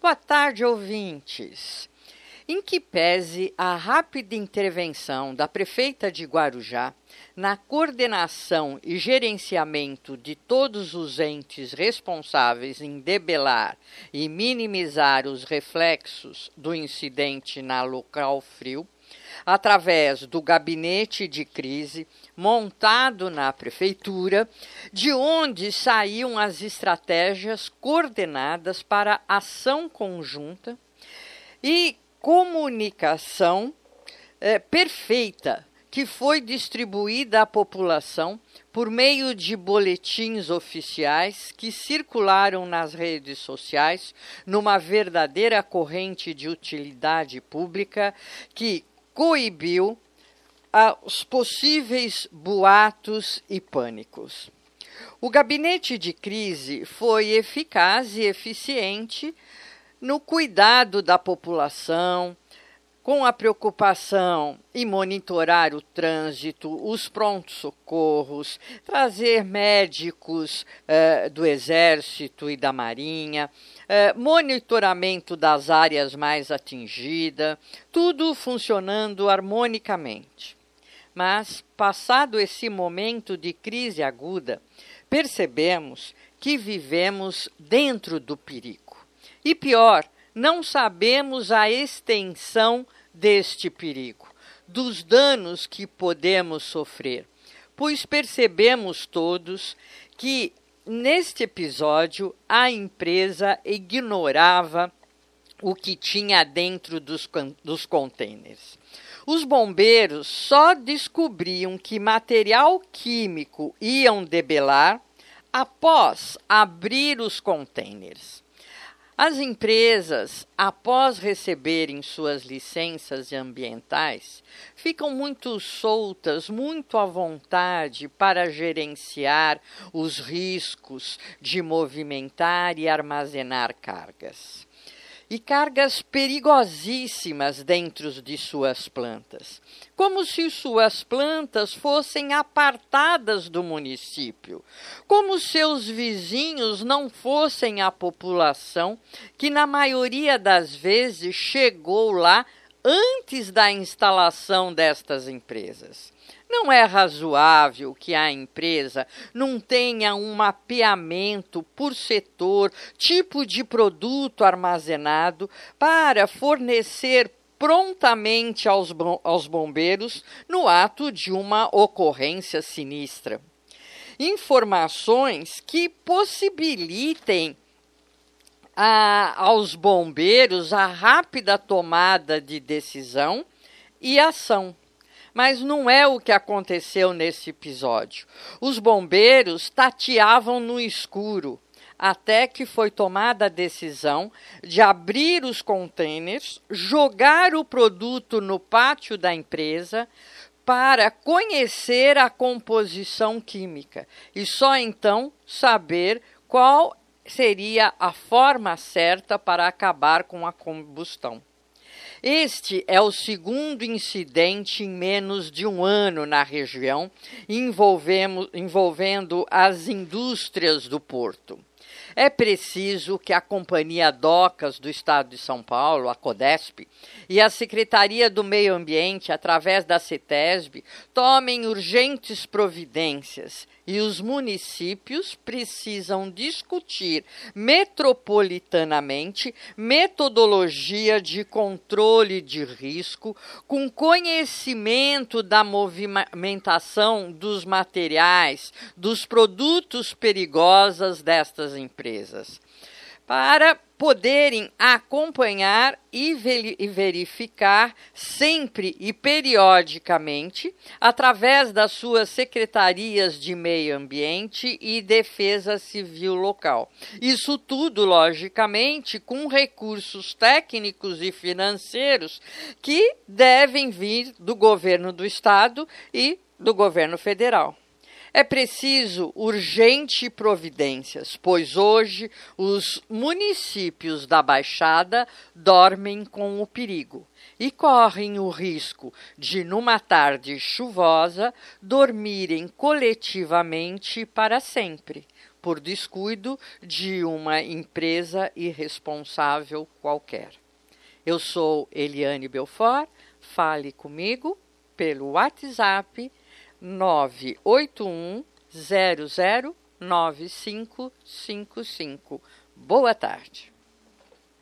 Boa tarde, ouvintes. Em que pese a rápida intervenção da prefeita de Guarujá na coordenação e gerenciamento de todos os entes responsáveis em debelar e minimizar os reflexos do incidente na local frio, através do gabinete de crise montado na prefeitura, de onde saíam as estratégias coordenadas para ação conjunta e comunicação perfeita que foi distribuída à população por meio de boletins oficiais que circularam nas redes sociais numa verdadeira corrente de utilidade pública que coibiu os possíveis boatos e pânicos. O gabinete de crise foi eficaz e eficiente no cuidado da população, com a preocupação em monitorar o trânsito, os prontos-socorros, trazer médicos do Exército e da Marinha, monitoramento das áreas mais atingidas, tudo funcionando harmonicamente. Mas, passado esse momento de crise aguda, percebemos que vivemos dentro do perigo. E pior, não sabemos a extensão deste perigo, dos danos que podemos sofrer, pois percebemos todos que, neste episódio, a empresa ignorava o que tinha dentro dos contêineres. Os bombeiros só descobriam que material químico iam debelar após abrir os contêineres. As empresas, após receberem suas licenças ambientais, ficam muito soltas, muito à vontade para gerenciar os riscos de movimentar e armazenar cargas. E cargas perigosíssimas dentro de suas plantas, como se suas plantas fossem apartadas do município, como seus vizinhos não fossem a população que, na maioria das vezes, chegou lá antes da instalação destas empresas. Não é razoável que a empresa não tenha um mapeamento por setor, tipo de produto armazenado, para fornecer prontamente aos bombeiros no ato de uma ocorrência sinistra. Informações que possibilitem aos bombeiros a rápida tomada de decisão e ação. Mas não é o que aconteceu nesse episódio. Os bombeiros tateavam no escuro, até que foi tomada a decisão de abrir os contêineres, jogar o produto no pátio da empresa para conhecer a composição química e só então saber qual seria a forma certa para acabar com a combustão. Este é o segundo incidente em menos de um ano na região, envolvendo as indústrias do porto. É preciso que a Companhia Docas do Estado de São Paulo, a Codesp, e a Secretaria do Meio Ambiente, através da CETESB, tomem urgentes providências e os municípios precisam discutir metropolitanamente metodologia de controle de risco com conhecimento da movimentação dos materiais, dos produtos perigosos destas empresas, para poderem acompanhar e verificar sempre e periodicamente, através das suas secretarias de meio ambiente e defesa civil local. Isso tudo, logicamente, com recursos técnicos e financeiros que devem vir do governo do estado e do governo federal. É preciso urgente providências, pois hoje os municípios da Baixada dormem com o perigo e correm o risco de, numa tarde chuvosa, dormirem coletivamente para sempre, por descuido de uma empresa irresponsável qualquer. Eu sou Eliane Belfort, fale comigo pelo WhatsApp 981 009555. Boa tarde.